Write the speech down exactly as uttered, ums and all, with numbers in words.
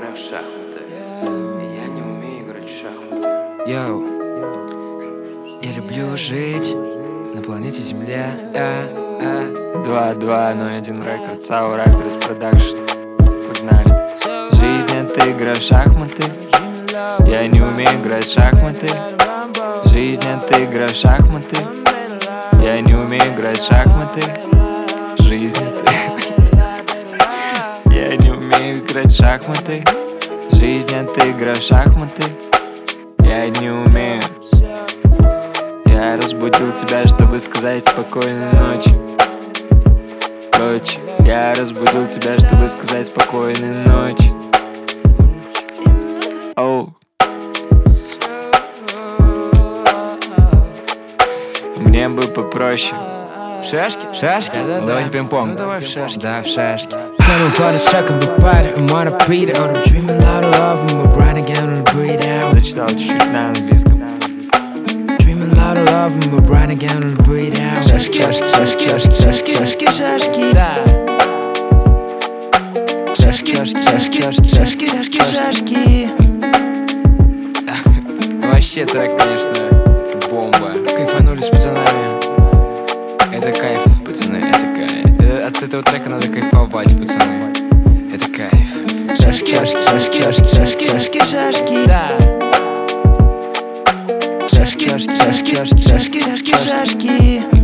играю в шахматы. Я не умею играть в шахматы. Йоу, я люблю жить на планете Земля. а, а. Два, два, ноль, один рекорд, Сау Райперс Продакшн. Погнали. Жизнь — это игра в шахматы. Я не умею играть в шахматы. Жизнь — это игра в шахматы. Я не умею играть в шахматы. Жизнь — это... Я не умею играть в шахматы. Жизнь — это игра в шахматы. Я не умею. Я разбудил тебя, чтобы сказать спокойной ночи. Дочь, я разбудил тебя, чтобы сказать спокойной ночи. Оу. Мне бы попроще. Шашки? Шашки? Ну, давайте пинг-понг. Ну давай в шашки. Да, в шашки. Coming for the second big bite, I'm on a beat out. I'm dreaming loud of love, I'm riding down and breathe out. Зачитал чуть-чуть на английском. Dreaming loud of love, I'm riding down and breathe out. Шашки, шашки, шашки, шашки, шашки, шашки, шашки, да. Шашки, шашки, шашки, шашки, шашки, шашки, шашки. Вообще трек, конечно, бомба. Кайфанули с пацанами. Это кайф, пацаны, это кайф. Э, От этого трека надо кайфовать, пацаны. Это кайф. Шашки, шашки, шашки, шашки, шашки, шашки, шашки, да. Шашки, шашки, шашки, шашки, шашки, шашки, шашки.